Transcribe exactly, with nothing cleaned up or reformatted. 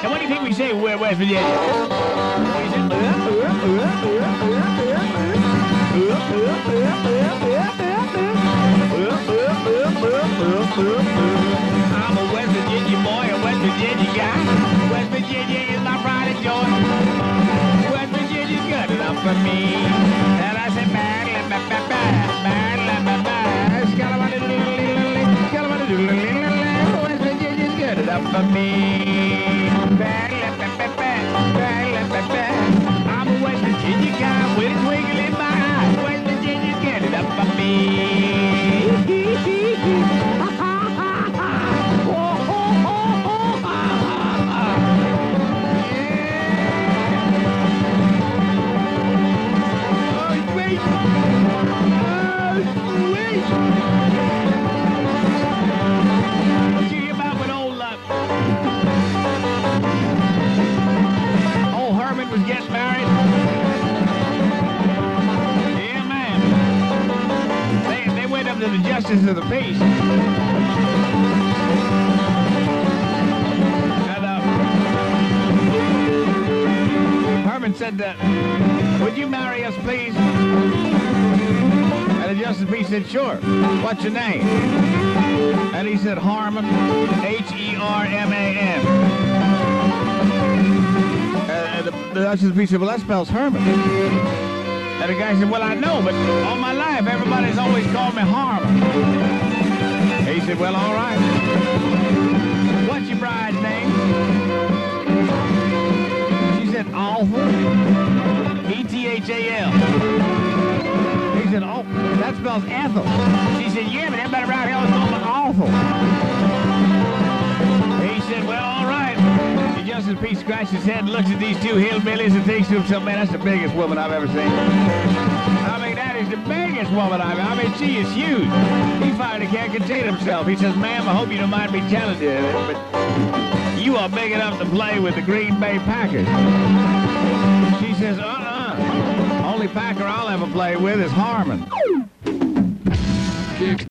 And what do you think we say in West Virginia? We say, I'm a West Virginia boy, a West Virginia guy. West Virginia is my pride and joy. West Virginia's good enough for me. And I say, bad, bad, bad, bad, bad, bad, bad. West Virginia's good enough for me. Bad, bad, bad, bad, bad, bad. I'm a West Virginia guy with a twinkle in my eye. West Virginia's good enough for me. Get married? Yeah, man. They, they went up to the justice of the peace. And, uh, Herman said, uh, would you marry us, please? And the justice of the peace said, sure. What's your name? And he said, Harmon, H E R M A N. Uh, the, the justice of the peace said, well, that spells Herman. And the guy said, well, I know, but all my life, everybody's always called me Harmon. He said, well, all right. What's your bride's name? She said, Awful. E T H A L. He said, oh, that spells Ethel. She said, yeah, but everybody around here always calls me Awful. He said, well, all right. Justice of the peace scratches his head and looks at these two hillbillies and thinks to himself, man, that's the biggest woman I've ever seen. I mean, that is the biggest woman I've ever, I mean, she is huge. He finally can't contain himself. He says, ma'am, I hope you don't mind me telling you, but you are big enough to play with the Green Bay Packers. She says, uh-uh. Only Packer I'll ever play with is Harmon.